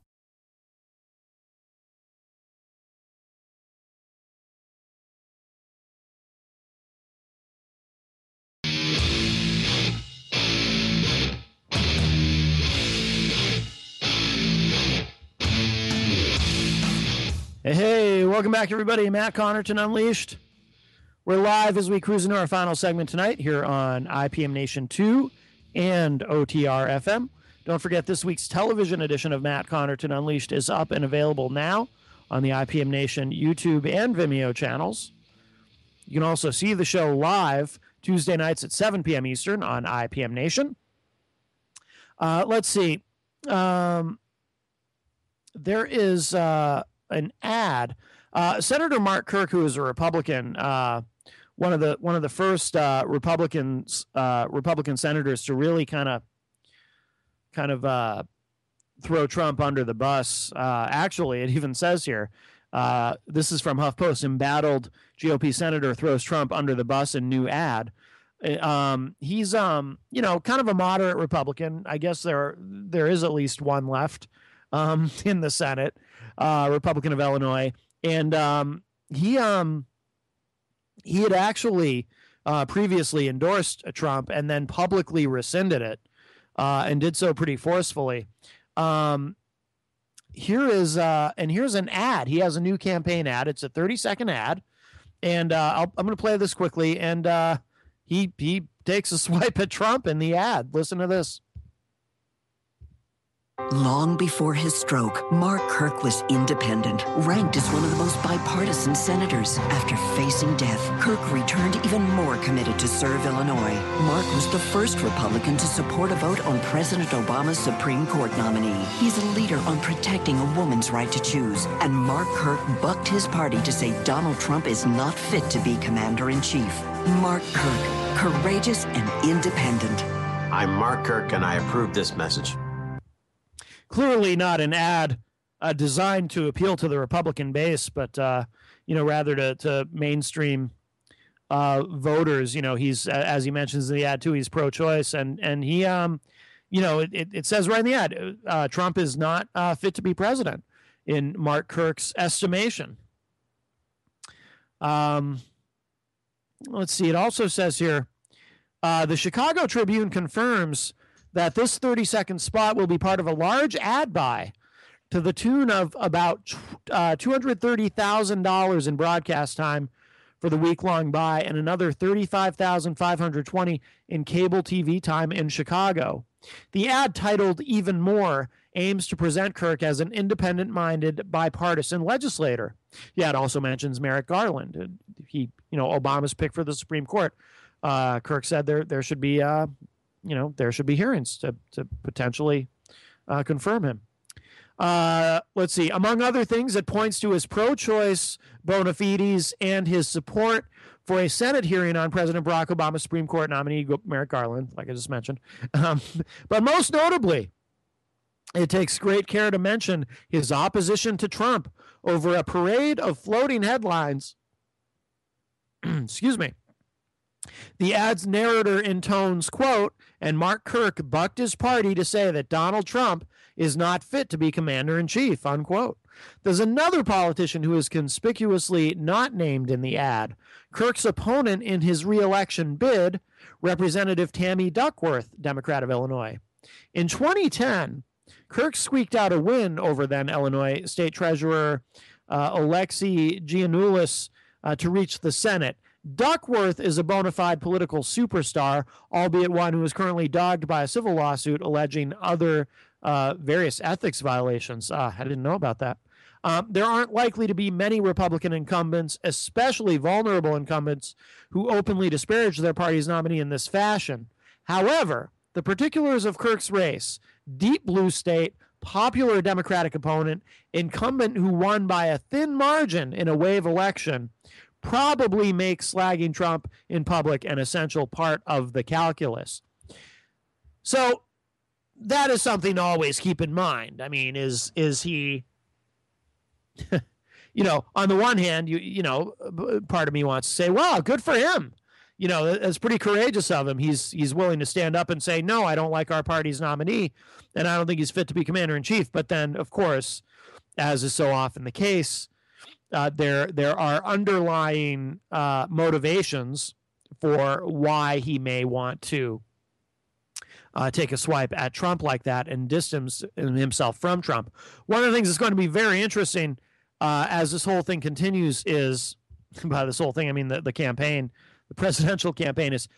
Hey, welcome back, everybody. Matt Connerton Unleashed. We're live as we cruise into our final segment tonight here on IPM Nation 2 and OTR FM. Don't forget, this week's television edition of Matt Connerton Unleashed is up and available now on the IPM Nation YouTube and Vimeo channels. You can also see the show live Tuesday nights at 7 p.m. Eastern on IPM Nation. Let's see. There is an ad. Senator Mark Kirk, who is a Republican, one of the first Republican senators to really kind of throw Trump under the bus. Actually, it even says here, This is from HuffPost. Embattled GOP senator throws Trump under the bus in new ad. He's kind of a moderate Republican. I guess there is at least one left in the Senate, Republican of Illinois, and he had actually previously endorsed Trump and then publicly rescinded it, and did so pretty forcefully. Here's an ad. He has a new campaign ad. It's a 30-second ad, and I'm going to play this quickly. And he takes a swipe at Trump in the ad. Listen to this. Long before his stroke, Mark Kirk was independent, ranked as one of the most bipartisan senators. After facing death, Kirk returned even more committed to serve Illinois. Mark was the first Republican to support a vote on President Obama's Supreme Court nominee. He's a leader on protecting a woman's right to choose. And Mark Kirk bucked his party to say Donald Trump is not fit to be commander-in-chief. Mark Kirk, courageous and independent. I'm Mark Kirk, and I approve this message. Clearly not an ad designed to appeal to the Republican base, but rather to mainstream voters. He's, as he mentions in the ad too, he's pro-choice, and he it says right in the ad, Trump is not fit to be president in Mark Kirk's estimation. Let's see. It also says here, the Chicago Tribune confirms that this 30-second spot will be part of a large ad buy to the tune of about $230,000 in broadcast time for the week-long buy and another $35,520 in cable TV time in Chicago. The ad, titled Even More, aims to present Kirk as an independent-minded bipartisan legislator. Yeah, it also mentions Merrick Garland. Obama's pick for the Supreme Court. Kirk said there should be there should be hearings to potentially confirm him. Let's see. Among other things, it points to his pro-choice bona fides and his support for a Senate hearing on President Barack Obama's Supreme Court nominee, Merrick Garland, like I just mentioned. But most notably, it takes great care to mention his opposition to Trump over a parade of floating headlines. Excuse me. The ad's narrator intones, quote, and Mark Kirk bucked his party to say that Donald Trump is not fit to be commander-in-chief, unquote. There's another politician who is conspicuously not named in the ad. Kirk's opponent in his re-election bid, Representative Tammy Duckworth, Democrat of Illinois. In 2010, Kirk squeaked out a win over then Illinois State Treasurer Alexei Giannoulis to reach the Senate. Duckworth is a bona fide political superstar, albeit one who is currently dogged by a civil lawsuit alleging other various ethics violations. I didn't know about that. There aren't likely to be many Republican incumbents, especially vulnerable incumbents, who openly disparage their party's nominee in this fashion. However, the particulars of Kirk's race, deep blue state, popular Democratic opponent, incumbent who won by a thin margin in a wave election, probably makes slagging Trump in public an essential part of the calculus. So that is something to always keep in mind. I mean, is he, on the one hand, part of me wants to say, wow, good for him. It's pretty courageous of him. He's willing to stand up and say, no, I don't like our party's nominee, and I don't think he's fit to be commander-in-chief. But then, of course, as is so often the case, there are underlying motivations for why he may want to take a swipe at Trump like that and distance himself from Trump. One of the things that's going to be very interesting as this whole thing continues is, by this whole thing, I mean the campaign, the presidential campaign, is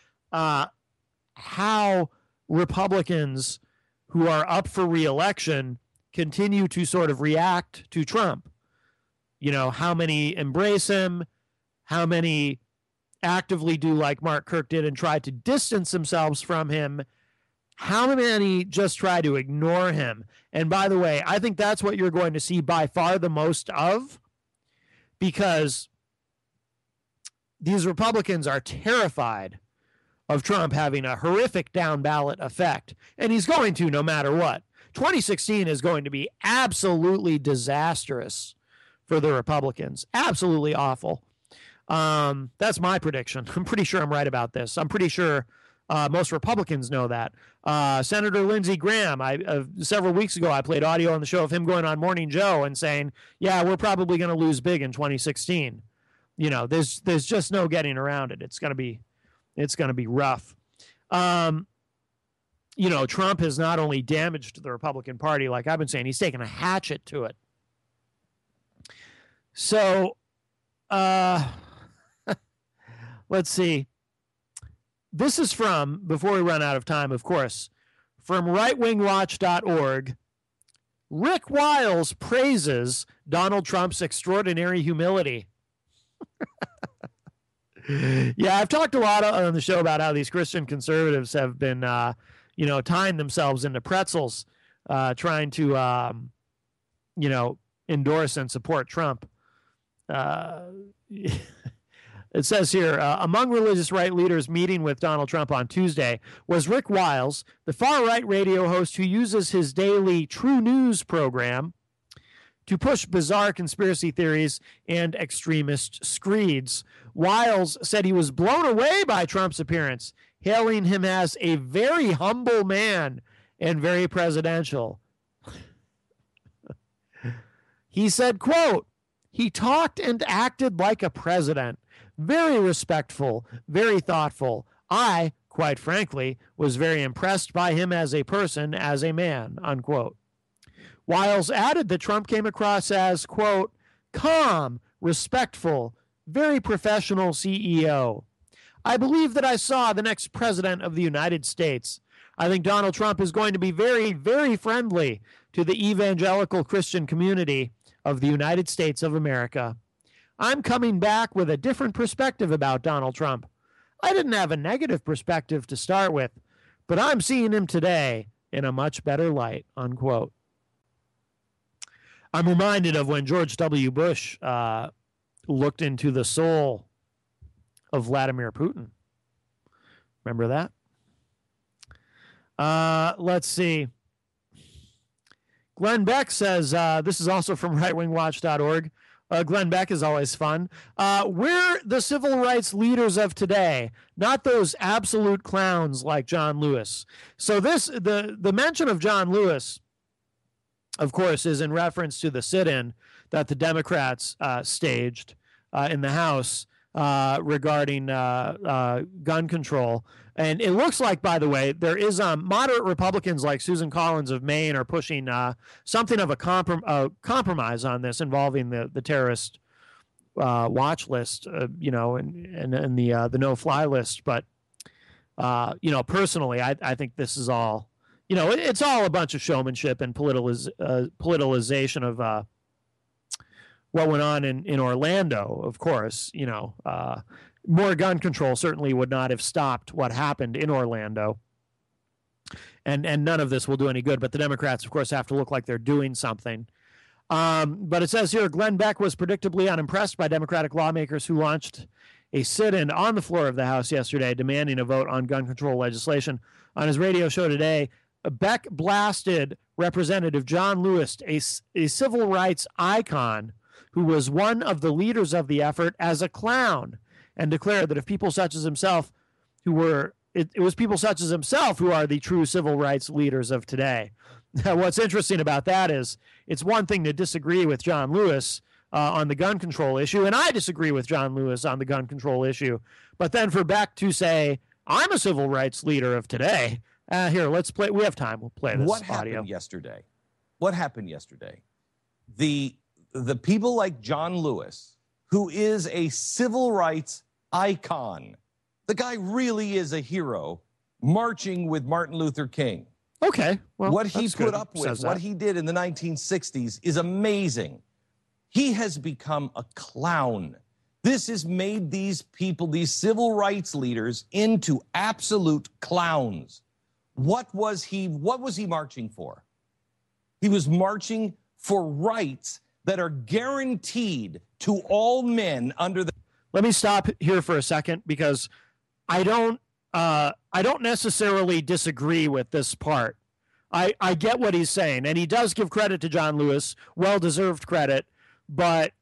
how Republicans who are up for re-election continue to sort of react to Trump. How many embrace him, how many actively do like Mark Kirk did and try to distance themselves from him, how many just try to ignore him. And by the way, I think that's what you're going to see by far the most of, because these Republicans are terrified of Trump having a horrific down ballot effect, and he's going to no matter what. 2016 is going to be absolutely disastrous for the Republicans. Absolutely awful. That's my prediction. I'm pretty sure I'm right about this. I'm pretty sure most Republicans know that. Senator Lindsey Graham, several weeks ago, I played audio on the show of him going on Morning Joe and saying, yeah, we're probably going to lose big in 2016. You know, there's just no getting around it. It's going to be rough. You know, Trump has not only damaged the Republican Party, like I've been saying, he's taken a hatchet to it. So, let's see. This is from, before we run out of time, of course, from rightwingwatch.org. Rick Wiles praises Donald Trump's extraordinary humility. Yeah, I've talked a lot on the show about how these Christian conservatives have been, tying themselves into pretzels, trying to, endorse and support Trump. It says here, among religious right leaders meeting with Donald Trump on Tuesday was Rick Wiles, the far-right radio host who uses his daily True News program to push bizarre conspiracy theories and extremist screeds. Wiles said he was blown away by Trump's appearance, hailing him as a very humble man and very presidential. He said, quote, "He talked and acted like a president. Very respectful, very thoughtful. I, quite frankly, was very impressed by him as a person, as a man," unquote. Wiles added that Trump came across as, quote, "calm, respectful, very professional CEO. I believe that I saw the next president of the United States. I think Donald Trump is going to be very, very friendly to the evangelical Christian community of the United States of America. I'm coming back with a different perspective about Donald Trump. I didn't have a negative perspective to start with, but I'm seeing him today in a much better light," unquote. I'm reminded of when George W. Bush looked into the soul of Vladimir Putin. Remember that? Let's see. Glenn Beck says, this is also from rightwingwatch.org. Glenn Beck is always fun. We're the civil rights leaders of today, not those absolute clowns like John Lewis. So the mention of John Lewis, of course, is in reference to the sit-in that the Democrats staged in the House regarding gun control. And it looks like, by the way, there is moderate Republicans like Susan Collins of Maine are pushing something of a compromise on this involving the terrorist watch list, and the no-fly list. But, personally, I think this is all, it's all a bunch of showmanship and politicalization of what went on in Orlando, of course. More gun control certainly would not have stopped what happened in Orlando. And none of this will do any good. But the Democrats, of course, have to look like they're doing something. But it says here, Glenn Beck was predictably unimpressed by Democratic lawmakers who launched a sit-in on the floor of the House yesterday demanding a vote on gun control legislation. On his radio show today, Beck blasted Representative John Lewis, a civil rights icon who was one of the leaders of the effort, as a clown, and declared that if people such as himself it was people such as himself who are the true civil rights leaders of today. Now, what's interesting about that is it's one thing to disagree with John Lewis on the gun control issue, and I disagree with John Lewis on the gun control issue. But then for Beck to say, I'm a civil rights leader of today, here, let's play. We have time. We'll play this audio. What happened yesterday? The people like John Lewis, who is a civil rights icon. The guy really is a hero, marching with Martin Luther King. Okay. Well, what he put up with, what he did in the 1960s is amazing. He has become a clown. This has made these people, these civil rights leaders, into absolute clowns. What was he marching for? He was marching for rights that are guaranteed to all men under the... Let me stop here for a second, because I don't necessarily disagree with this part. I get what he's saying, and he does give credit to John Lewis, well-deserved credit, But,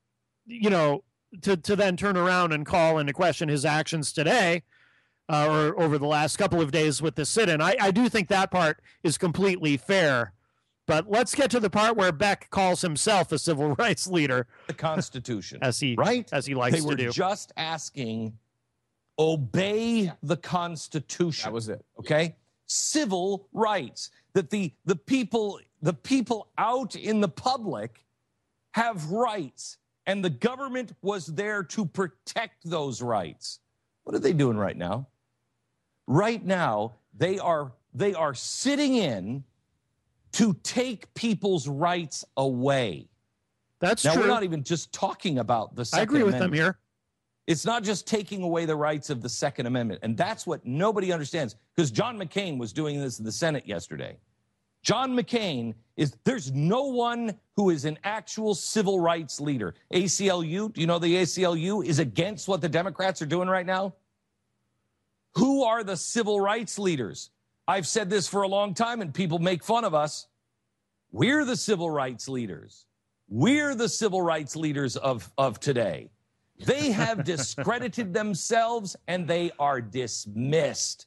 to then turn around and call into question his actions today or over the last couple of days with the sit-in, I do think that part is completely fair. But let's get to the part where Beck calls himself a civil rights leader. The Constitution. as he likes to do. They were just asking, obey the Constitution. That was it. Okay? Civil rights. That the people out in the public have rights, and the government was there to protect those rights. What are they doing right now? Right now, they are sitting in to take people's rights away. That's now, true. We're not even just talking about the Second I agree with Amendment. them here. It's not just taking away the rights of the Second Amendment. And that's what nobody understands, because John McCain was doing this in the Senate yesterday. John McCain there's no one who is an actual civil rights leader. ACLU, do you know the ACLU is against what the Democrats are doing right now? Who are the civil rights leaders? I've said this for a long time, and people make fun of us. We're the civil rights leaders. We're the civil rights leaders of today. They have discredited themselves, and they are dismissed.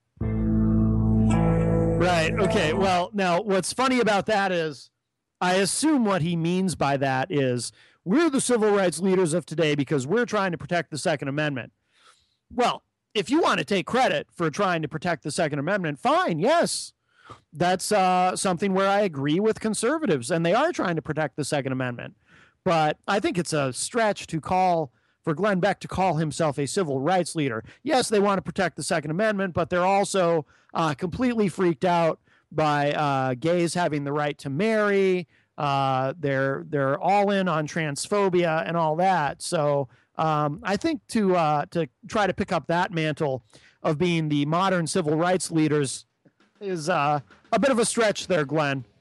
Right. Okay. Well, now what's funny about that is I assume what he means by that is we're the civil rights leaders of today because we're trying to protect the Second Amendment. Well, if you want to take credit for trying to protect the Second Amendment, fine. Yes, that's something where I agree with conservatives, and they are trying to protect the Second Amendment. But I think it's a stretch for Glenn Beck to call himself a civil rights leader. Yes, they want to protect the Second Amendment, but they're also completely freaked out by gays having the right to marry. They're all in on transphobia and all that. So I think to try to pick up that mantle of being the modern civil rights leaders is a bit of a stretch there, Glenn.